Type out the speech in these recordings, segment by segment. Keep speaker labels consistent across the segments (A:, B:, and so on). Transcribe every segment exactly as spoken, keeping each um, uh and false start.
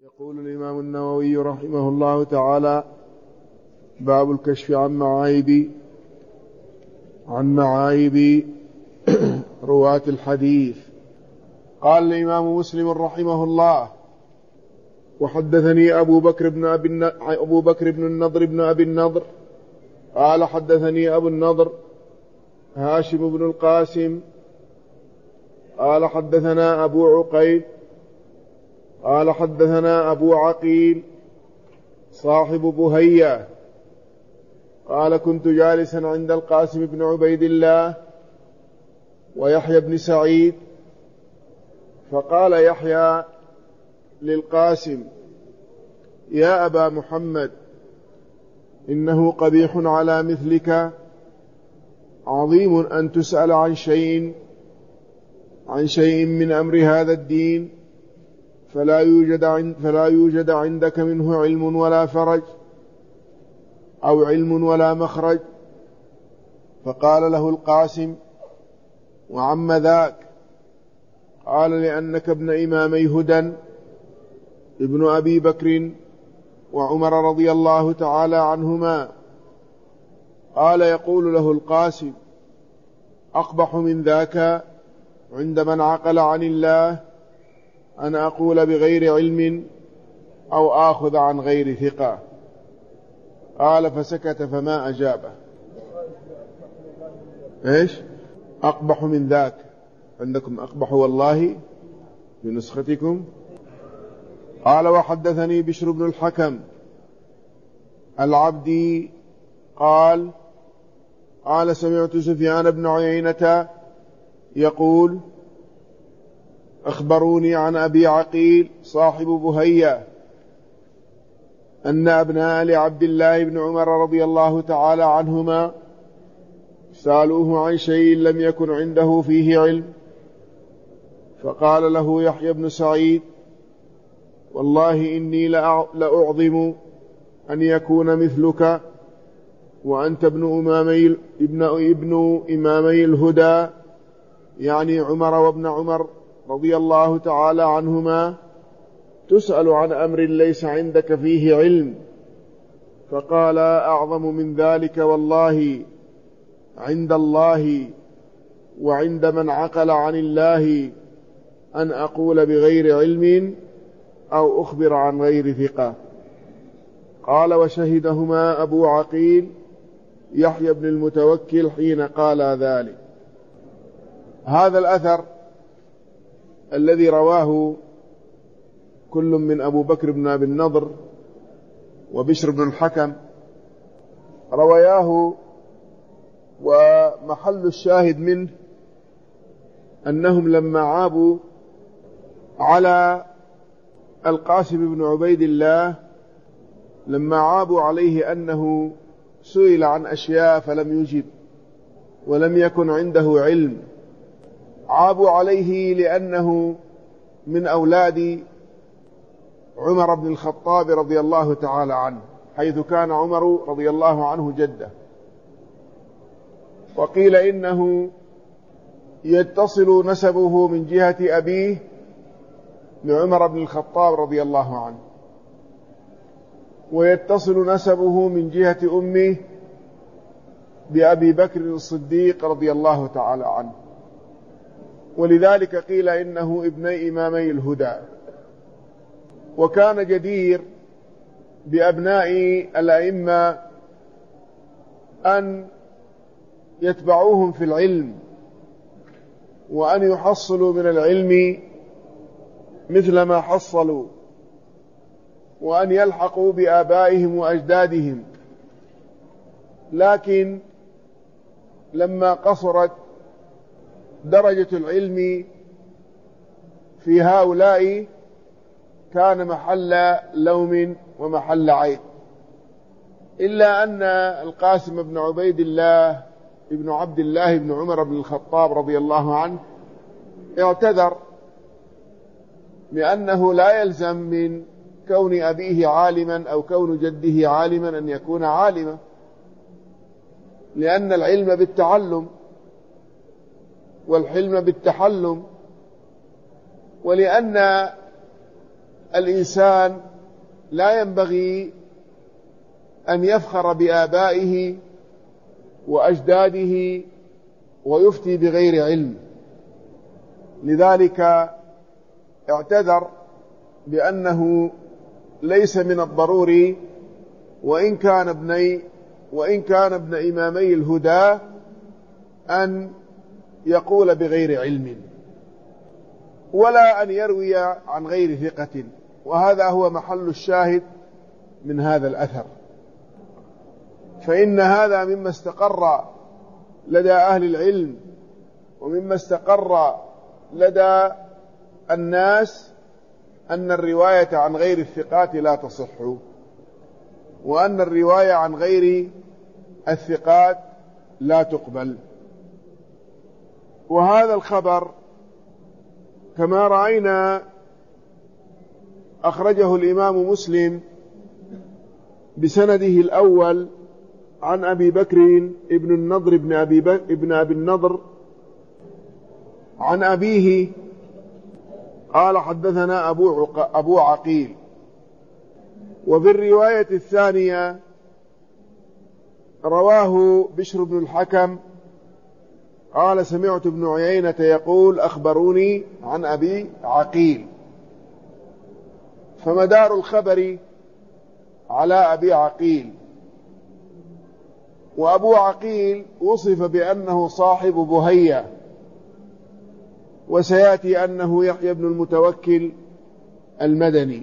A: يقول الإمام النووي رحمه الله تعالى: باب الكشف عن معايب عن معايب رواة الحديث. قال الإمام مسلم رحمه الله: وحدثني أبو بكر بن أبي أبو بكر بن النضر بن أبي النضر قال حدثني أبو النضر هاشم بن القاسم قال حدثنا أبو عقيل قال حدثنا أبو عقيل صاحب بهية قال: كنت جالسا عند القاسم بن عبيد الله ويحيى بن سعيد، فقال يحيى للقاسم: يا أبا محمد، إنه قبيح على مثلك عظيم أن تسأل عن شيء عن شيء من أمر هذا الدين فلا يوجد عند فلا يوجد عندك منه علم ولا فرج أو علم ولا مخرج. فقال له القاسم: وعم ذاك؟ قال: لأنك ابن إمامي هدى ابن أبي بكر وعمر رضي الله تعالى عنهما. قال: يقول له القاسم: أقبح من ذاك عند من عقل عن الله أن أقول بغير علم أو آخذ عن غير ثقة. قال: فسكت فما أجابه. إيش؟ أقبح من ذاك، عندكم أقبح والله في نسختكم. قال: وحدثني بشر بن الحكم العبدي قال: قال سمعت سفيان بن عيينة يقول: أخبروني عن أبي عقيل صاحب بهية أن أبناء لعبد الله بن عمر رضي الله تعالى عنهما سألوه عن شيء لم يكن عنده فيه علم، فقال له يحيى بن سعيد: والله إني لأعظم أن يكون مثلك وأنت ابن إمامي, ابن, ابن إمامي الهدى، يعني عمر وابن عمر رضي الله تعالى عنهما، تسأل عن أمر ليس عندك فيه علم. فقال: أعظم من ذلك والله عند الله وعند من عقل عن الله أن أقول بغير علم أو أخبر عن غير ثقة. قال: وشهدهما أبو عقيل يحيى بن المتوكل حين قال ذلك. هذا الأثر الذي رواه كل من أبو بكر بن أبي النضر وبشر بن الحكم رواياه، ومحل الشاهد منه أنهم لما عابوا على القاسم بن عبيد الله، لما عابوا عليه أنه سئل عن أشياء فلم يجب ولم يكن عنده علم، عابوا عليه لأنه من أولاد عمر بن الخطاب رضي الله تعالى عنه، حيث كان عمر رضي الله عنه جده. وقيل إنه يتصل نسبه من جهة أبيه لعمر بن الخطاب رضي الله عنه، ويتصل نسبه من جهة أمه بأبي بكر الصديق رضي الله تعالى عنه، ولذلك قيل إنه ابن إمامي الهدى. وكان جدير بأبناء الأئمة أن يتبعوهم في العلم، وأن يحصلوا من العلم مثل ما حصلوا، وأن يلحقوا بآبائهم وأجدادهم. لكن لما قصرت درجة العلم في هؤلاء كان محل لوم ومحل عيب، إلا أن القاسم بن عبيد الله ابن عبد الله بن عمر بن الخطاب رضي الله عنه اعتذر لأنه لا يلزم من كون أبيه عالما أو كون جده عالما أن يكون عالما، لأن العلم بالتعلم والحلم بالتحلم، ولأن الإنسان لا ينبغي أن يفخر بآبائه وأجداده ويفتي بغير علم، لذلك اعتذر بأنه ليس من الضروري وإن كان ابني وإن كان ابن إمامي الهدى أن يقول بغير علم ولا أن يروي عن غير ثقة، وهذا هو محل الشاهد من هذا الأثر. فإن هذا مما استقر لدى أهل العلم ومما استقر لدى الناس أن الرواية عن غير الثقات لا تصح، وأن الرواية عن غير الثقات لا تقبل. وهذا الخبر كما رأينا أخرجه الإمام مسلم بسنده الأول عن أبي بكر ابن النضر ابن أبي, ابن أبي النضر عن أبيه قال حدثنا أبو, أبو عقيل. وفي الرواية الثانية رواه بشر بن الحكم قال سمعت ابن عيينة يقول أخبروني عن أبي عقيل، فمدار الخبر على أبي عقيل. وأبو عقيل وصف بأنه صاحب بهية، وسيأتي أنه يحيى بن المتوكل المدني.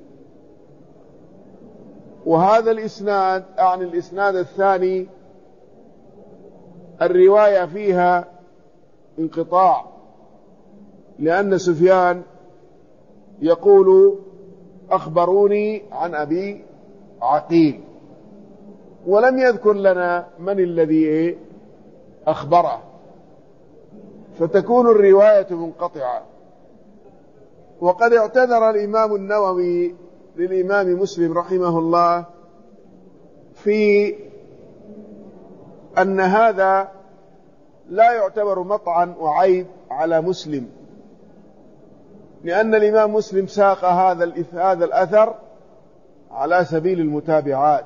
A: وهذا الإسناد عن الإسناد الثاني الرواية فيها انقطاع، لأن سفيان يقول أخبروني عن أبي عقيل ولم يذكر لنا من الذي أخبره، فتكون الرواية منقطعة. وقد اعتذر الإمام النووي للإمام مسلم رحمه الله في أن هذا لا يعتبر مطعن وعيب على مسلم، لأن الإمام مسلم ساق هذا هذا الأثر على سبيل المتابعات،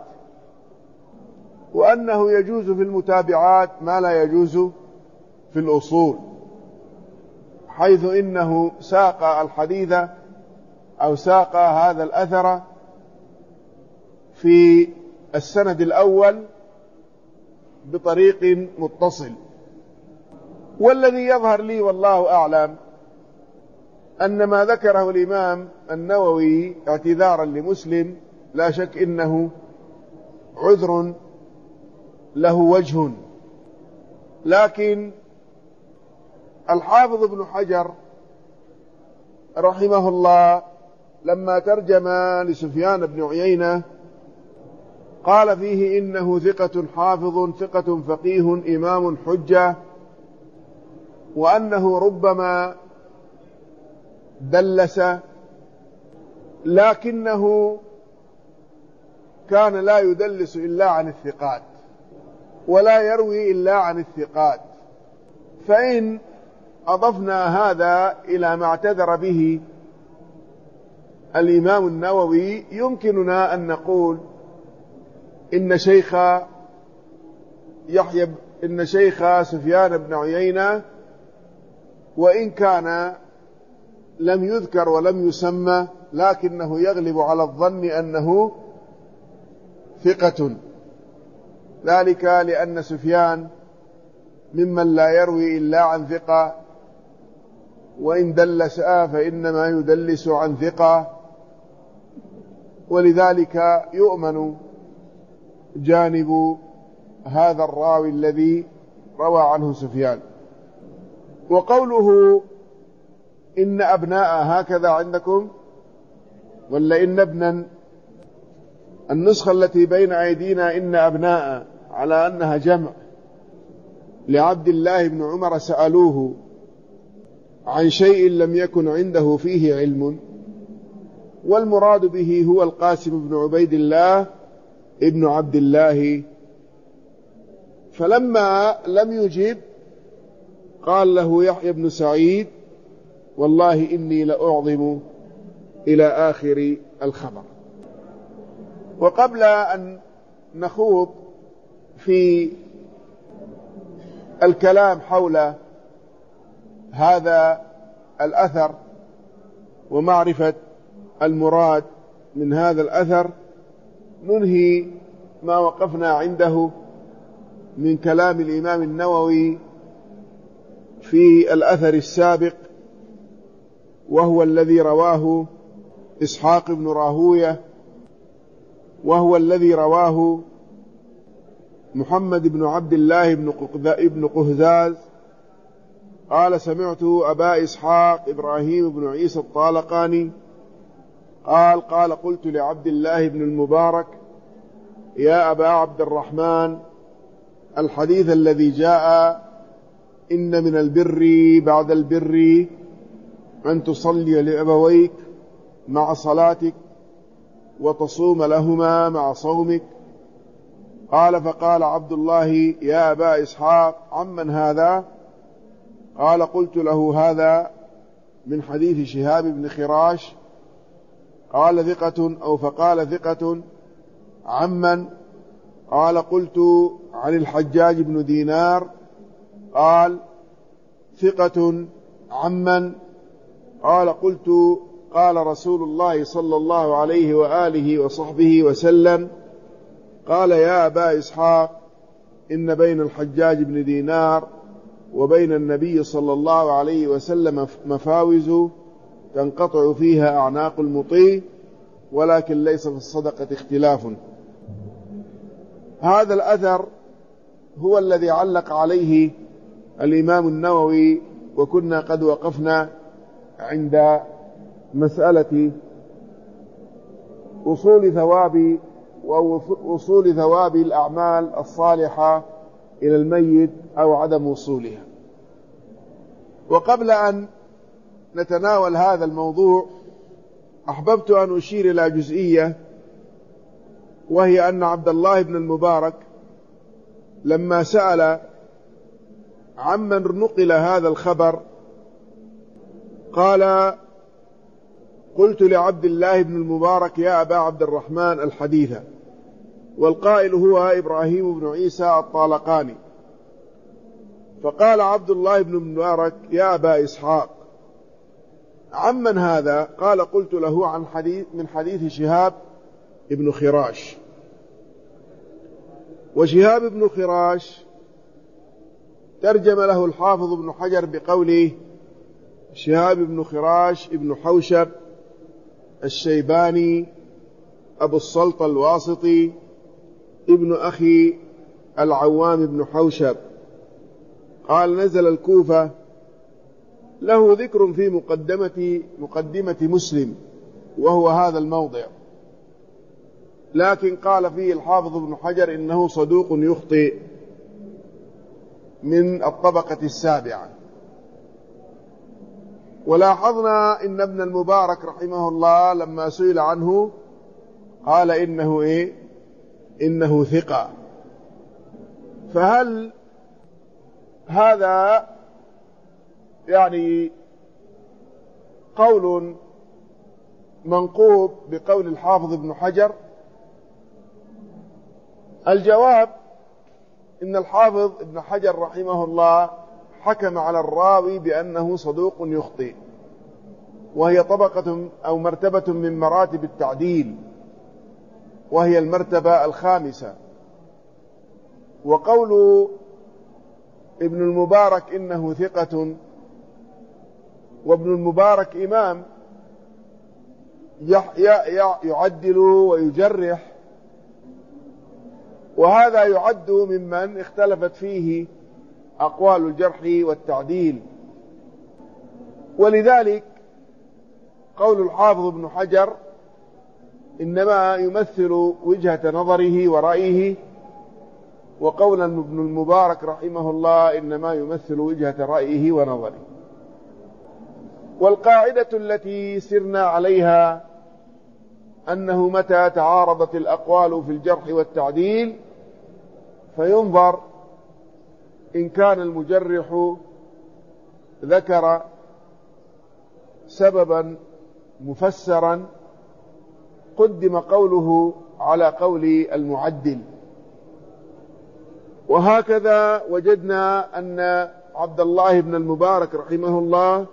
A: وأنه يجوز في المتابعات ما لا يجوز في الأصول، حيث إنه ساق الحديث أو ساق هذا الأثر في السند الأول بطريق متصل. والذي يظهر لي والله أعلم أن ما ذكره الإمام النووي اعتذارا لمسلم لا شك إنه عذر له وجه، لكن الحافظ ابن حجر رحمه الله لما ترجم لسفيان بن عيينة قال فيه إنه ثقة حافظ ثقة فقيه إمام حجة، وأنه ربما دلس، لكنه كان لا يدلس إلا عن الثقات ولا يروي إلا عن الثقات. فإن أضفنا هذا إلى ما اعتذر به الإمام النووي يمكننا أن نقول إن شيخ يحيى إن شيخ سفيان بن عيينة وإن كان لم يذكر ولم يسمى لكنه يغلب على الظن أنه ثقة، ذلك لأن سفيان ممن لا يروي إلا عن ثقة، وإن دلس فإنما يدلس عن ثقة، ولذلك يؤمن جانب هذا الراوي الذي روى عنه سفيان. وقوله إن أبناء هكذا عندكم ولا إن ابنا، النسخة التي بين أيدينا إن أبناء على أنها جمع لعبد الله بن عمر سألوه عن شيء لم يكن عنده فيه علم، والمراد به هو القاسم بن عبيد الله ابن عبد الله. فلما لم يجب قال له يحيى بن سعيد والله إني لأعظم إلى آخر الخبر. وقبل أن نخوض في الكلام حول هذا الأثر ومعرفة المراد من هذا الأثر، ننهي ما وقفنا عنده من كلام الإمام النووي في الأثر السابق، وهو الذي رواه إسحاق بن راهوية، وهو الذي رواه محمد بن عبد الله بن قهزاز قال: سمعت أبا إسحاق إبراهيم بن عيسى الطالقاني قال قال قلت لعبد الله بن المبارك: يا أبا عبد الرحمن، الحديث الذي جاء إن من البر بعد البر أن تصلي لأبويك مع صلاتك وتصوم لهما مع صومك. قال: فقال عبد الله: يا أبا إسحاق، عمن هذا؟ قال: قلت له: هذا من حديث شهاب بن خراش. قال: ثقة؟ أو فقال: ثقة. عمن؟ قال: قلت: عن الحجاج بن دينار. قال: ثقة. عمن؟ قال: قلت: قال رسول الله صلى الله عليه وآله وصحبه وسلم. قال: يا أبا إسحاق، إن بين الحجاج بن دينار وبين النبي صلى الله عليه وسلم مفاوز تنقطع فيها أعناق المطيع، ولكن ليس في الصدقة اختلاف. هذا الأثر هو الذي علق عليه الإمام النووي، وكنا قد وقفنا عند مسألة وصول ثواب ووصول ثواب الأعمال الصالحة إلى الميت أو عدم وصولها. وقبل أن نتناول هذا الموضوع، أحببت أن أشير إلى جزئية، وهي أن عبد الله بن المبارك لما سأل عمن نقل هذا الخبر قال: قلت لعبد الله بن المبارك: يا أبا عبد الرحمن، الحديث. والقائل هو إبراهيم بن عيسى الطالقاني. فقال عبد الله بن المبارك: يا أبا إسحاق، عمن هذا؟ قال: قلت له: عن حديث من حديث شهاب ابن خراش. وشهاب ابن خراش ترجم له الحافظ ابن حجر بقوله: شهاب ابن خراش ابن حوشب الشيباني أبو السلط الواسطي ابن أخي العوام بن حوشب. قال: نزل الكوفة. له ذكر في مقدمة, مقدمة مسلم، وهو هذا الموضع، لكن قال فيه الحافظ ابن حجر إنه صدوق يخطئ من الطبقة السابعة. ولاحظنا إن ابن المبارك رحمه الله لما سئل عنه قال إنه إيه؟ إنه ثقة. فهل هذا يعني قول منقوب بقول الحافظ ابن حجر؟ الجواب إن الحافظ ابن حجر رحمه الله حكم على الراوي بأنه صدوق يخطئ، وهي طبقة أو مرتبة من مراتب التعديل، وهي المرتبة الخامسة. وقول ابن المبارك إنه ثقة، وابن المبارك إمام يعدل ويجرح، وهذا يعد ممن اختلفت فيه أقوال الجرح والتعديل. ولذلك قول الحافظ ابن حجر إنما يمثل وجهة نظره ورأيه، وقول ابن المبارك رحمه الله إنما يمثل وجهة رأيه ونظره. والقاعدة التي سرنا عليها أنه متى تعارضت الأقوال في الجرح والتعديل فينظر إن كان المجرح ذكر سببا مفسرا قدم قوله على قول المعدل. وهكذا وجدنا أن عبد الله بن المبارك رحمه الله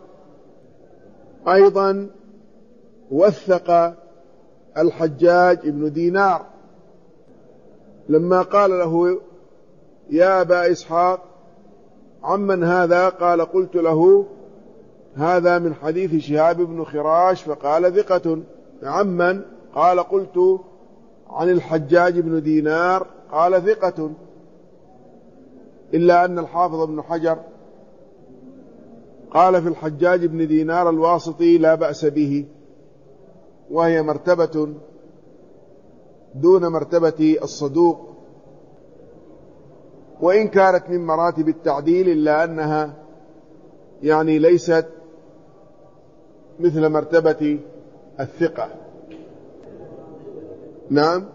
A: أيضا وثق الحجاج بن دينار لما قال له يا أبا إسحاق عمن هذا؟ قال قلت له هذا من حديث شهاب بن خراش، فقال ثقة. عمن؟ قال قلت عن الحجاج بن دينار، قال ثقة. إلا أن الحافظ ابن حجر قال في الحجاج بن دينار الواسطي لا بأس به، وهي مرتبة دون مرتبة الصدوق، وإن كانت من مراتب التعديل إلا أنها يعني ليست مثل مرتبة الثقة. نعم،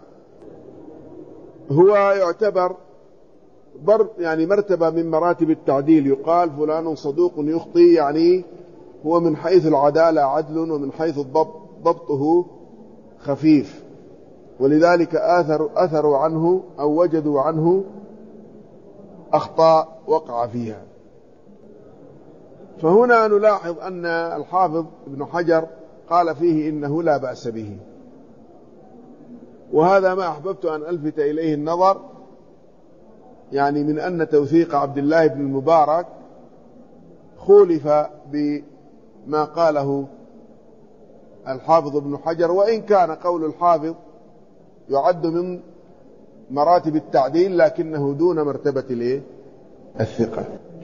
A: هو يعتبر يعني مرتبة من مراتب التعديل، يقال فلان صدوق يخطي، يعني هو من حيث العدالة عدل ومن حيث الضبط ضبطه خفيف، ولذلك أثر أثروا عنه أو وجدوا عنه أخطاء وقع فيها. فهنا نلاحظ أن الحافظ ابن حجر قال فيه إنه لا بأس به، وهذا ما أحببت أن ألفت إليه النظر، يعني من أن توثيق عبد الله بن المبارك خولف بما قاله الحافظ ابن حجر، وإن كان قول الحافظ يعد من مراتب التعديل لكنه دون مرتبة الثقة.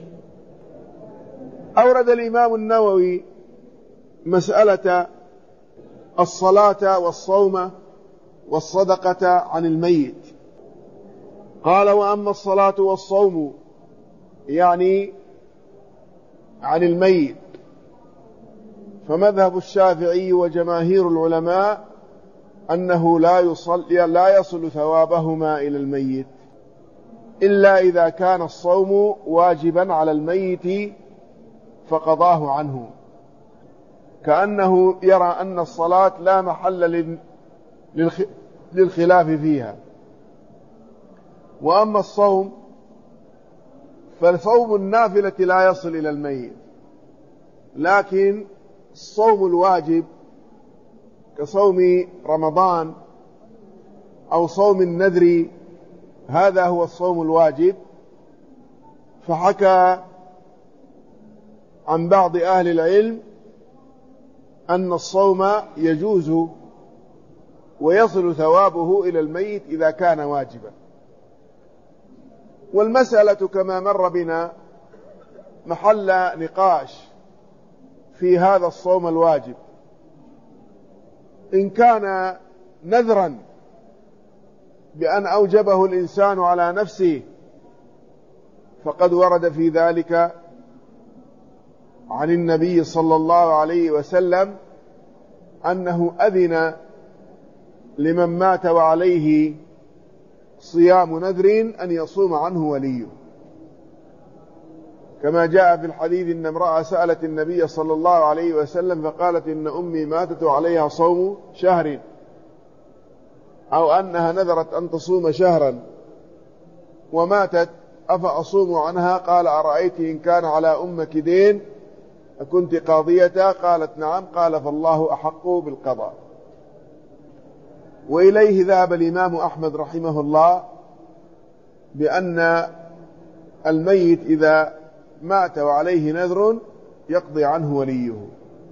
A: أورد الإمام النووي مسألة الصلاة والصوم والصدقة عن الميت. قال وأما الصلاة والصوم يعني عن الميت فمذهب الشافعي وجماهير العلماء أنه لا يصل لا يصل ثوابهما إلى الميت إلا إذا كان الصوم واجبا على الميت فقضاه عنه، كأنه يرى أن الصلاة لا محل للخلاف فيها. وأما الصوم فالصوم النافلة لا يصل إلى الميت، لكن الصوم الواجب كصوم رمضان أو صوم النذر هذا هو الصوم الواجب. فحكى عن بعض أهل العلم أن الصوم يجوز ويصل ثوابه إلى الميت إذا كان واجبا. والمسألة كما مر بنا محل نقاش في هذا الصوم الواجب، إن كان نذرا بأن أوجبه الإنسان على نفسه فقد ورد في ذلك عن النبي صلى الله عليه وسلم أنه أذن لمن مات وعليه صيام نذر أن يصوم عنه وليه، كما جاء في الحديث إن امرأة سألت النبي صلى الله عليه وسلم فقالت إن أمي ماتت وعليها صوم شهر، أو أنها نذرت أن تصوم شهرا وماتت أفأصوم عنها؟ قال أرأيت إن كان على أمك دين أكنت قاضية؟ قالت نعم. قال فالله أحق بالقضاء. وإليه ذهب الإمام أحمد رحمه الله بأن الميت إذا مات وعليه نذر يقضي عنه وليه.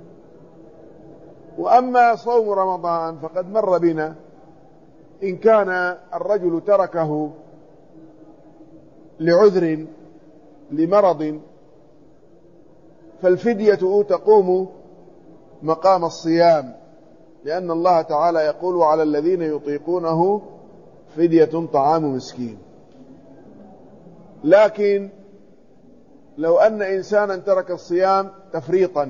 A: وأما صوم رمضان فقد مر بنا إن كان الرجل تركه لعذر لمرض فالفدية تقوم مقام الصيام، لأن الله تعالى يقول على الذين يطيقونه فدية طعام مسكين. لكن لو أن إنسانا ترك الصيام تفريطا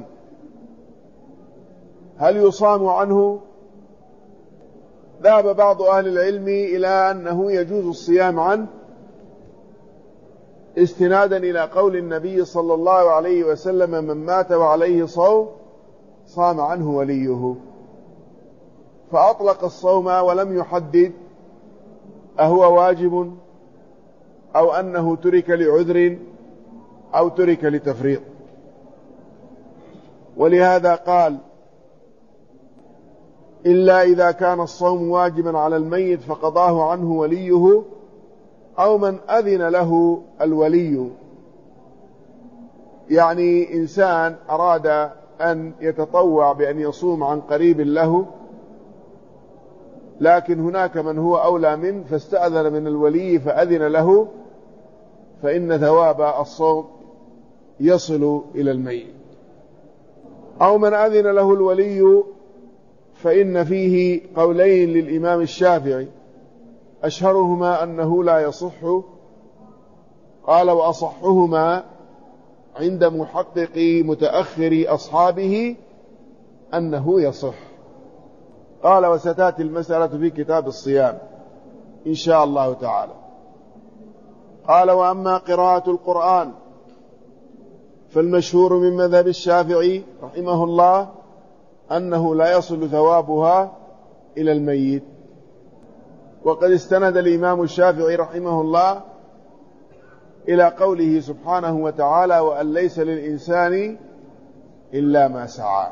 A: هل يصام عنه؟ ذهب بعض أهل العلم إلى أنه يجوز الصيام عنه استنادا إلى قول النبي صلى الله عليه وسلم من مات وعليه صوم صام عنه وليه. فأطلق الصوم ولم يحدد أهو واجب أو أنه ترك لعذر أو ترك لتفريط. ولهذا قال: إلا إذا كان الصوم واجبا على الميت فقضاه عنه وليه أو من أذن له الولي. يعني إنسان أراد أن يتطوع بأن يصوم عن قريب له، لكن هناك من هو أولى منه فاستأذن من الولي فأذن له، فإن ثواب الصوم يصل إلى الميت. أو من أذن له الولي فإن فيه قولين للإمام الشافعي، أشهرهما أنه لا يصح، قال: وأصحهما عند محقق متأخر أصحابه أنه يصح. قال: وستأتي المسألة في كتاب الصيام إن شاء الله تعالى. قال: وأما قراءة القرآن فالمشهور من مذهب الشافعي رحمه الله أنه لا يصل ثوابها إلى الميت. وقد استند الإمام الشافعي رحمه الله إلى قوله سبحانه وتعالى: وأن ليس للإنسان إلا ما سعى.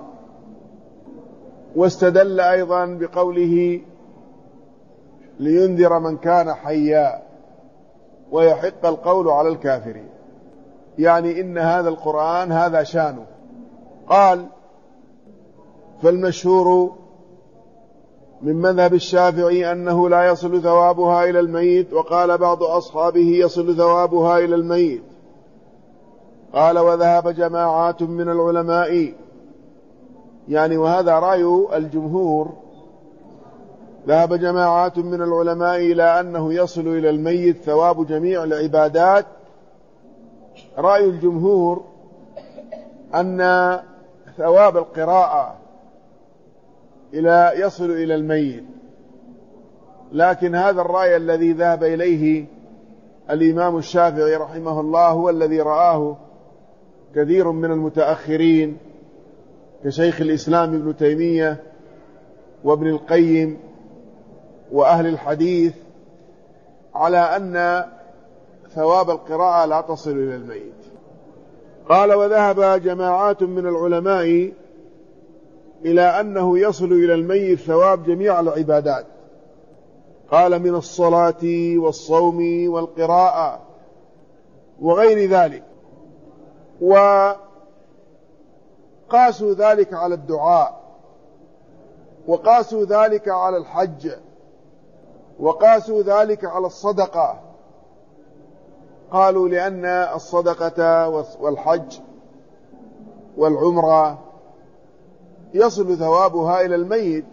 A: واستدل أيضا بقوله: لينذر من كان حيا ويحق القول على الكافرين. يعني إن هذا القرآن هذا شانه. قال: فالمشهور من مذهب الشافعي أنه لا يصل ثوابها إلى الميت، وقال بعض أصحابه يصل ثوابها إلى الميت. قال: وذهب جماعات من العلماء، يعني وهذا رأي الجمهور، ذهب جماعات من العلماء إلى أنه يصل إلى الميت ثواب جميع العبادات. رأي الجمهور أن ثواب القراءة إلى يصل إلى الميت، لكن هذا الرأي الذي ذهب إليه الإمام الشافعي رحمه الله هو الذي رآه كثير من المتأخرين كشيخ الإسلام ابن تيمية وابن القيم وأهل الحديث، على أن ثواب القراءة لا تصل إلى الميت. قال: وذهب جماعات من العلماء إلى أنه يصل إلى الميت ثواب جميع العبادات. قال: من الصلاة والصوم والقراءة وغير ذلك. وقاسوا ذلك على الدعاء، وقاسوا ذلك على الحج، وقاسوا ذلك على الصدقة. قالوا: لأن الصدقة والحج والعمرة يصل ثوابها إلى الميت،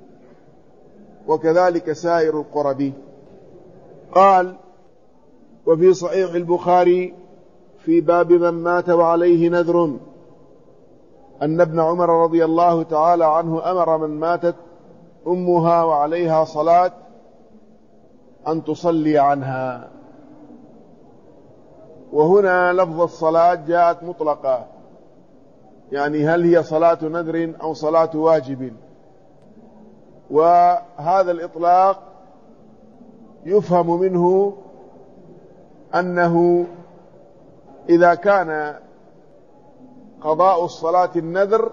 A: وكذلك سائر القرب. قال: وفي صحيح البخاري في باب من مات وعليه نذر أن ابن عمر رضي الله تعالى عنه أمر من ماتت أمها وعليها صلاة أن تصلي عنها. وهنا لفظ الصلاة جاءت مطلقة، يعني هل هي صلاة نذر أو صلاة واجب. وهذا الإطلاق يفهم منه أنه إذا كان قضاء الصلاة النذر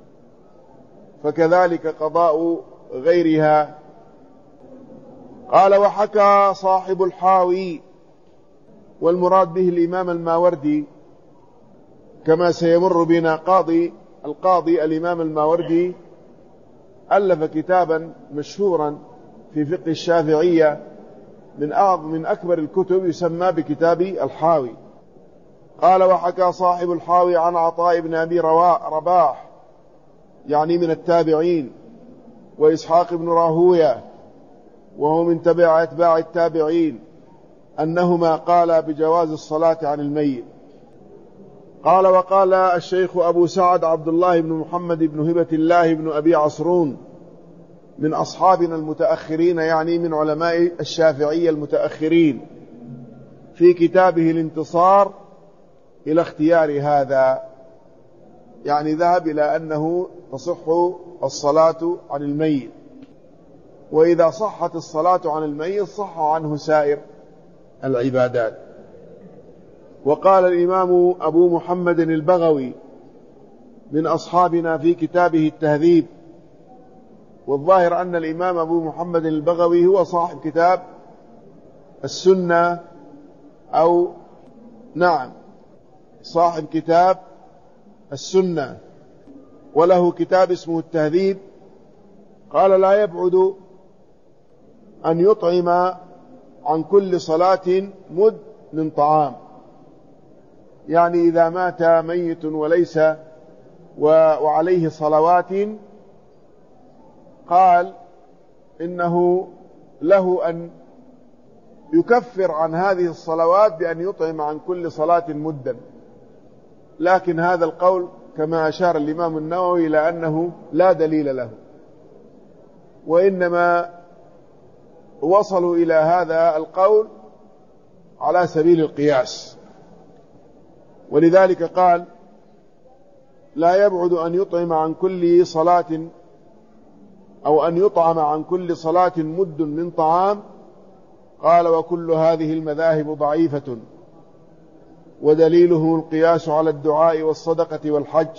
A: فكذلك قضاء غيرها. قال: وحكى صاحب الحاوي، والمراد به الإمام الماوردي، كما سيمر بنا قاضي القاضي الإمام الماوردي ألف كتابا مشهورا في فقه الشافعية من أعظم من أكبر الكتب، يسمى بكتاب الحاوي. قال: وحكى صاحب الحاوي عن عطاء بن أبي رباح، يعني من التابعين، وإسحاق بن راهوية وهو من تبع أتباع التابعين، أنهما قالا بجواز الصلاة عن الميت. قال: وقال الشيخ أبو سعد عبد الله بن محمد بن هبة الله بن أبي عصرون من أصحابنا المتأخرين، يعني من علماء الشافعية المتأخرين، في كتابه الانتصار إلى اختيار هذا. يعني ذهب إلى أنه تصح الصلاة عن الميت، وإذا صحت الصلاة عن الميت صح عنه سائر العبادات. وقال الإمام أبو محمد البغوي من أصحابنا في كتابه التهذيب، والظاهر أن الإمام أبو محمد البغوي هو صاحب كتاب السنة، أو نعم صاحب كتاب السنة، وله كتاب اسمه التهذيب. قال لا يبعد أن يطعم عن كل صلاة مد من طعام، يعني إذا مات ميت وليس وعليه صلوات، قال إنه له أن يكفر عن هذه الصلوات بأن يطعم عن كل صلاة مدا. لكن هذا القول كما أشار الإمام النووي إلى أنه لا دليل له، وإنما وصلوا إلى هذا القول على سبيل القياس. ولذلك قال لا يبعد أن يطعم عن كل صلاة أو أن يطعم عن كل صلاة مد من طعام. قال وكل هذه المذاهب ضعيفة، ودليله القياس على الدعاء والصدقة والحج،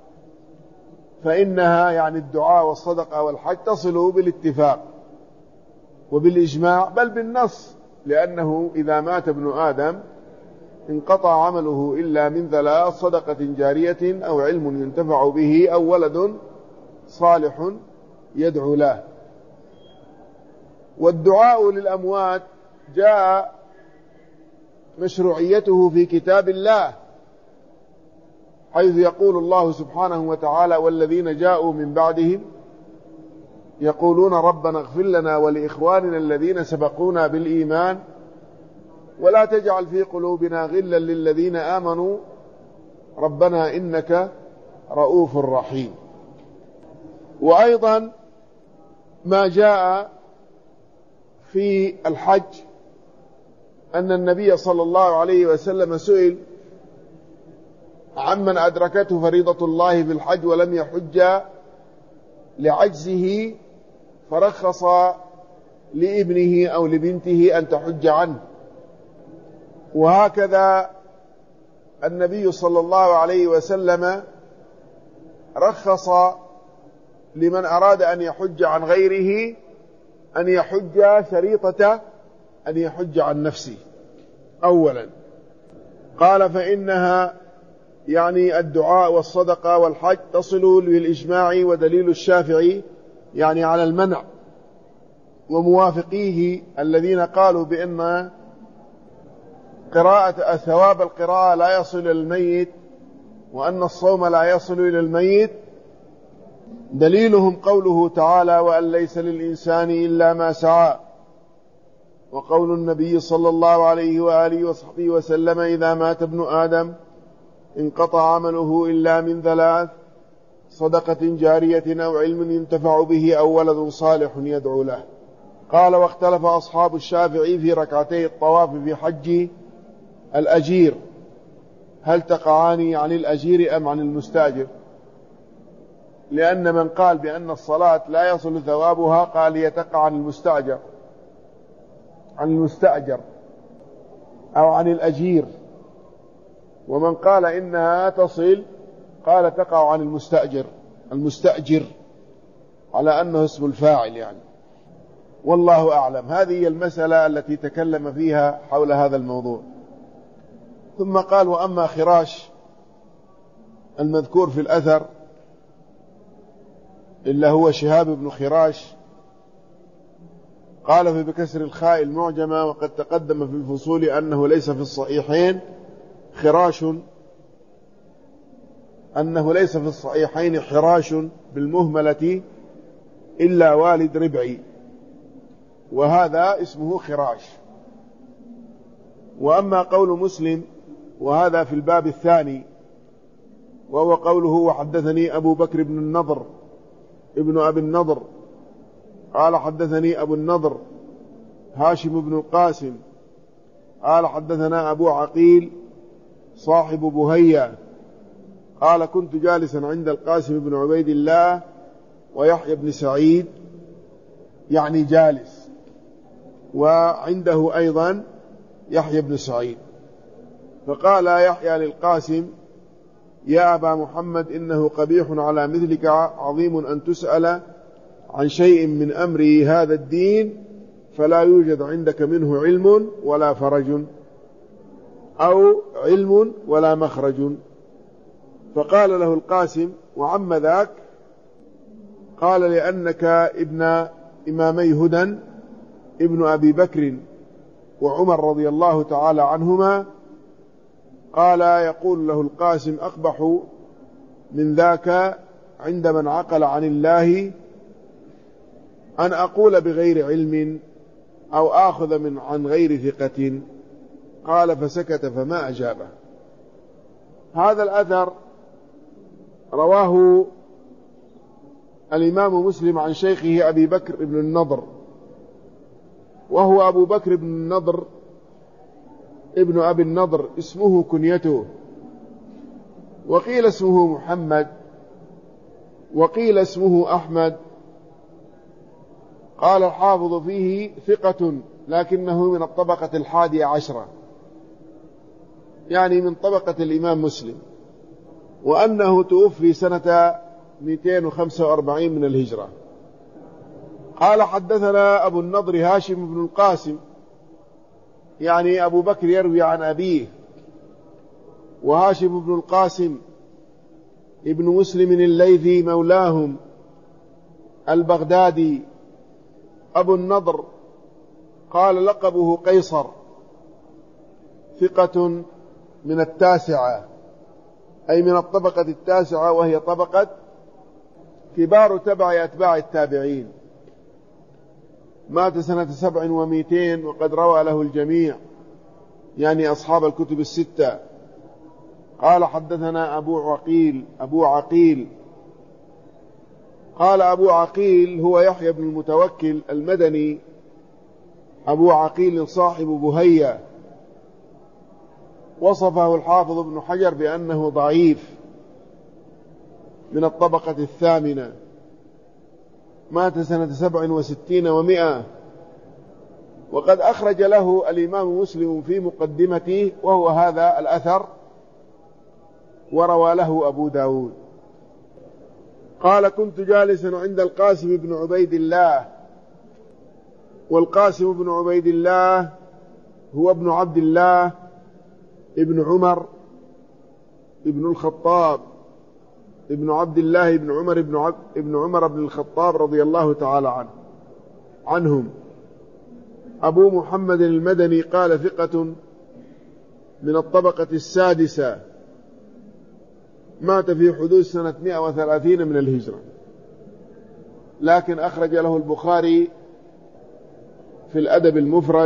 A: فإنها يعني الدعاء والصدقة والحج تصل بالاتفاق وبالإجماع بل بالنص، لأنه إذا مات ابن آدم انقطع عمله إلا من ثلاث: صدقة جارية أو علم ينتفع به أو ولد صالح يدعو له. والدعاء للأموات جاء مشروعيته في كتاب الله، حيث يقول الله سبحانه وتعالى والذين جاءوا من بعدهم يقولون ربنا اغفر لنا ولإخواننا الذين سبقونا بالإيمان ولا تجعل في قلوبنا غلا للذين آمنوا ربنا إنك رؤوف رحيم. وأيضا ما جاء في الحج أن النبي صلى الله عليه وسلم سئل عمن أدركته فريضة الله في الحج ولم يحج لعجزه، فرخص لابنه أو لبنته أن تحج عنه. وهكذا النبي صلى الله عليه وسلم رخص لمن أراد أن يحج عن غيره أن يحج شريطة أن يحج عن نفسه أولا. قال فإنها يعني الدعاء والصدقة والحج تصل بالإجماع، ودليل الشافعي يعني على المنع، وموافقيه الذين قالوا بأن قراءة ثواب القراءة لا يصل إلى الميت، وأن الصوم لا يصل إلى الميت، دليلهم قوله تعالى وأن ليس للإنسان إلا ما سعى، وقول النبي صلى الله عليه وآله وصحبه وسلم إذا مات ابن آدم انقطع عمله إلا من ثلاث: صدقة جارية أو علم ينتفع به أو ولد صالح يدعو له. قال واختلف أصحاب الشافعي في ركعتي الطواف في حج الأجير، هل تقعان عن الأجير أم عن المستأجر؟ لأن من قال بأن الصلاة لا يصل ثوابها قال يتقع عن المستأجر عن المستأجر أو عن الأجير، ومن قال إنها تصل قال تقع عن المستأجر المستأجر على أنه اسم الفاعل يعني. والله أعلم. هذه هي المسألة التي تكلم فيها حول هذا الموضوع. ثم قال وأما خراش المذكور في الأثر إلا هو شهاب بن خراش، قال في بكسر الخاء المعجمة وقد تقدم في الفصول أنه ليس في الصحيحين خراش أنه ليس في الصحيحين حراش بالمهملة إلا والد ربعي، وهذا اسمه خراش. وأما قول مسلم وهذا في الباب الثاني، وهو قوله وحدثني أبو بكر بن النضر ابن أبي النضر قال حدثني أبو النضر هاشم بن القاسم قال حدثنا أبو عقيل صاحب بهية قال كنت جالسا عند القاسم بن عبيد الله ويحيى بن سعيد، يعني جالس، وعنده أيضا يحيى بن سعيد، فقال يحيى للقاسم يا أبا محمد إنه قبيح على مثلك عظيم أن تسأل عن شيء من أمر هذا الدين فلا يوجد عندك منه علم ولا فرج، أو علم ولا مخرج. فقال له القاسم وعم ذاك؟ قال لأنك ابن إمامي هدى ابن أبي بكر وعمر رضي الله تعالى عنهما. قال يقول له القاسم أقبح من ذاك عند من عقل عن الله أن أقول بغير علم أو آخذ من عن غير ثقة. قال فسكت فما أجابه. هذا الأثر رواه الإمام مسلم عن شيخه أبي بكر بن النضر، وهو أبو بكر بن النضر ابن أبي النضر اسمه كنيته، وقيل اسمه محمد، وقيل اسمه أحمد. قال الحافظ فيه ثقة لكنه من الطبقة الحادية عشرة، يعني من طبقة الإمام مسلم، وأنه توفي سنة مئتين وخمسة وأربعين من الهجرة. قال حدثنا أبو النضر هاشم بن القاسم، يعني أبو بكر يروي عن أبيه، وهاشم بن القاسم ابن مسلم الليثي مولاهم البغدادي أبو النضر. قال لقبه قيصر، ثقة من التاسعة، أي من الطبقة التاسعة، وهي طبقة كبار تبع أتباع التابعين. مات سنة سبع ومئتين وقد روى له الجميع، يعني أصحاب الكتب الستة. قال حدثنا أبو عقيل أبو عقيل قال أبو عقيل هو يحيى بن المتوكل المدني أبو عقيل صاحب بهية، وصفه الحافظ ابن حجر بأنه ضعيف من الطبقة الثامنة. مات سنة سبع وستين ومئة، وقد أخرج له الإمام مسلم في مقدمته وهو هذا الأثر، وروى له أبو داود. قال كنت جالسا عند القاسم بن عبيد الله، والقاسم بن عبيد الله هو ابن عبد الله ابن عمر ابن الخطاب ابن عبد الله ابن عمر ابن, عب ابن عمر بن الخطاب رضي الله تعالى عنه عنهم أبو محمد المدني. قال ثقة من الطبقة السادسة، مات في حدود سنة مئة وثلاثين من الهجرة، لكن أخرج له البخاري في الأدب المفرد،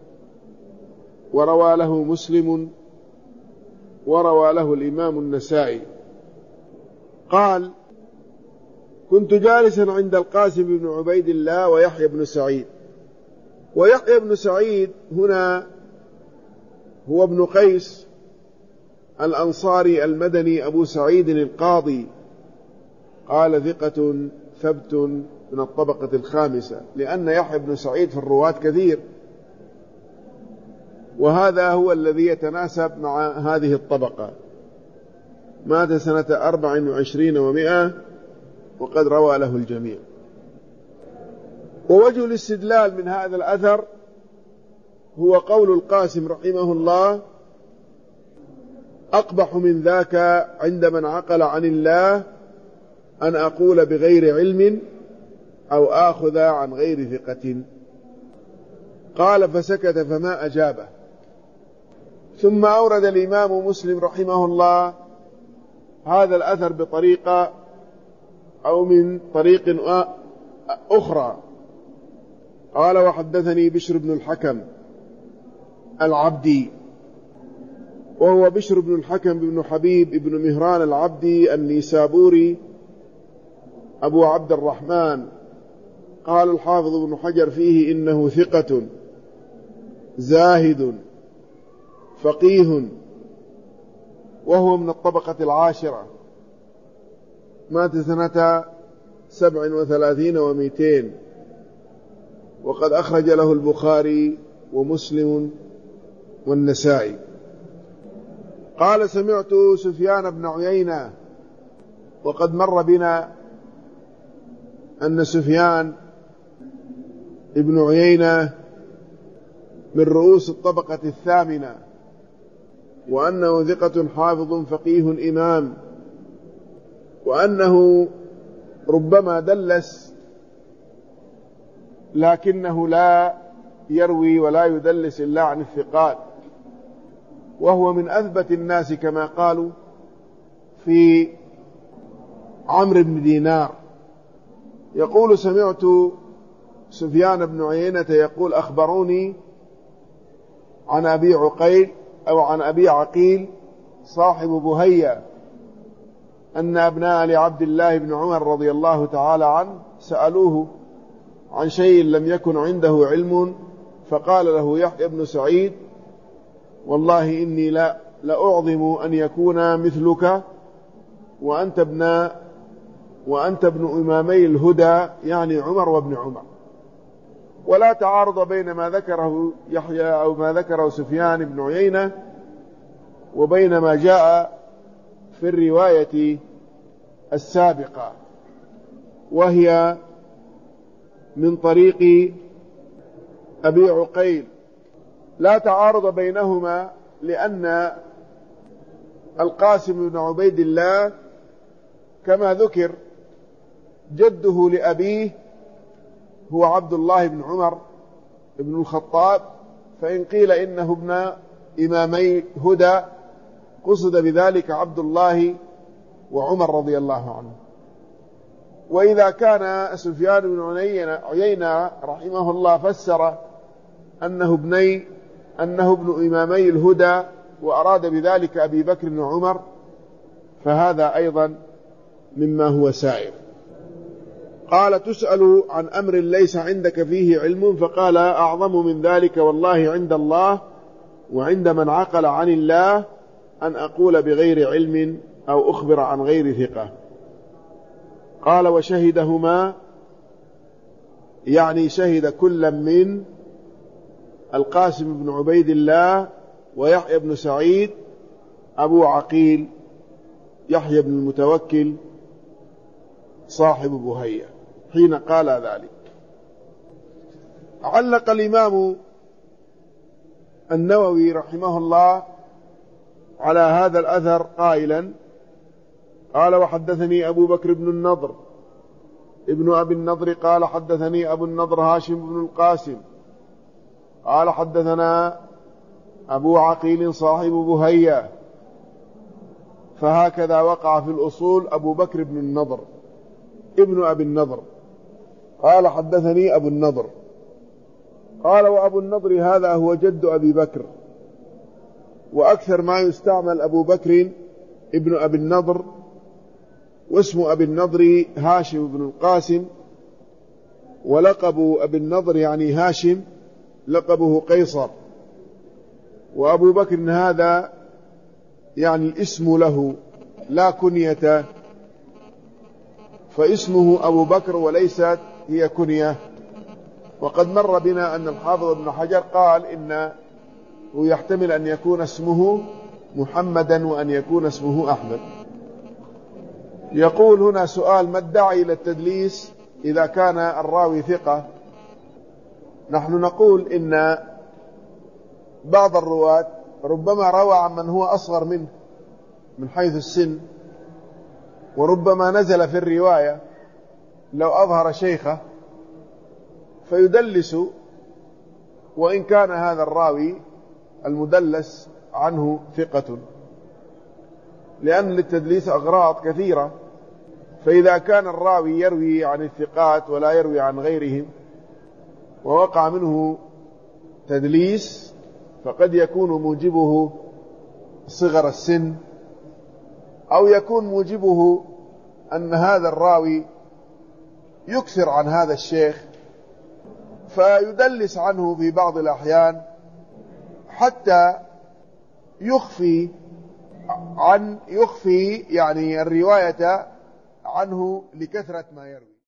A: وروى له مسلم، وروى له الإمام النسائي. قال كنت جالسا عند القاسم بن عبيد الله ويحيى بن سعيد، ويحيى بن سعيد هنا هو ابن قيس الأنصاري المدني أبو سعيد القاضي. قال ثقة ثبت من الطبقة الخامسة، لأن يحيى بن سعيد في الرواة كثير، وهذا هو الذي يتناسب مع هذه الطبقة. مات سنة أربع وعشرين ومئة، وقد روى له الجميع. ووجه الاستدلال من هذا الأثر هو قول القاسم رحمه الله أقبح من ذاك عند من عقل عن الله أن أقول بغير علم أو آخذ عن غير ثقة. قال فسكت فما أجابه. ثم أورد الإمام مسلم رحمه الله هذا الأثر بطريقة أو من طريق أخرى. قال وحدثني بشر بن الحكم العبدي، وهو بشر بن الحكم بن حبيب بن مهران العبدي النيسابوري أبو عبد الرحمن. قال الحافظ ابن حجر فيه إنه ثقة زاهد فقيه، وهو من الطبقة العاشرة، مات سنة سبع وثلاثين ومئتين، وقد أخرج له البخاري ومسلم والنسائي. قال: سمعت سفيان بن عيينة. وقد مر بنا أن سفيان ابن عيينة من رؤوس الطبقة الثامنة، وأنه ثقة حافظ فقيه إمام، وأنه ربما دلس لكنه لا يروي ولا يدلس إلا عن الثقات، وهو من أثبت الناس كما قالوا في عمرو بن دينار. يقول: سمعت سفيان بن عيينة يقول: أخبروني عن أبي عقيل أو عن أبي عقيل صاحب بهية أن أبناء لعبد الله بن عمر رضي الله تعالى عنه سألوه عن شيء لم يكن عنده علم، فقال له يحيى بن سعيد: والله إني لا لأعظم أن يكون مثلك وأنت ابن وأنت ابن إمامي الهدى، يعني عمر وابن عمر. ولا تعارض بين ما ذكره يحيى أو ما ذكره سفيان بن عيينة وبين ما جاء في الرواية السابقة، وهي من طريق أبي عقيل. لا تعارض بينهما لأن القاسم بن عبيد الله كما ذكر جده لأبيه هو عبد الله بن عمر بن الخطاب، فإن قيل إنه ابن إمامي هدى قصد بذلك عبد الله وعمر رضي الله عنه. وإذا كان سفيان بن عيينة رحمه الله فسر أنه ابني أنه ابن إمامي الهدى وأراد بذلك أبي بكر بن عمر، فهذا أيضا مما هو سائر. قال: تسأل عن أمر ليس عندك فيه علم، فقال: أعظم من ذلك والله عند الله وعند من عقل عن الله أن أقول بغير علم أو أخبر عن غير ثقة. قال: وشهدهما، يعني شهد كل من القاسم بن عبيد الله ويحيى بن سعيد أبو عقيل يحيى بن المتوكل صاحب بهية حين قال ذلك. علق الإمام النووي رحمه الله على هذا الأثر قائلا: قال: وحدثني أبو بكر بن النضر ابن أبي النضر قال: حدثني أبو النضر هاشم بن القاسم قال: حدثنا أبو عقيل صاحب بهية. فهكذا وقع في الأصول أبو بكر بن النضر ابن أبي النضر قال: حدثني أبو النضر. قال: وأبو النضر هذا هو جد أبي بكر، وأكثر ما يستعمل أبو بكر ابن أبي النضر، واسم أبي النضر هاشم بن القاسم، ولقب أبي النضر يعني هاشم لقبه قيصر. وأبو بكر هذا يعني الاسم له لا كنية، فاسمه أبو بكر وليست هي كنية. وقد مر بنا أن الحافظ ابن حجر قال إنه يحتمل أن يكون اسمه محمدا وأن يكون اسمه أحمد. يقول هنا سؤال: ما الداعي إلى التدليس إذا كان الراوي ثقة؟ نحن نقول إن بعض الرواة ربما روى عن من هو أصغر منه من حيث السن، وربما نزل في الرواية لو أظهر شيخه فيدلس، وإن كان هذا الراوي المدلس عنه ثقة، لأن للتدليس أغراض كثيرة. فإذا كان الراوي يروي عن الثقات ولا يروي عن غيرهم ووقع منه تدليس، فقد يكون موجبه صغر السن، أو يكون موجبه أن هذا الراوي يكثر عن هذا الشيخ فيدلس عنه في بعض الأحيان حتى يخفي عن يخفي يعني الرواية عنه لكثرة ما يروي.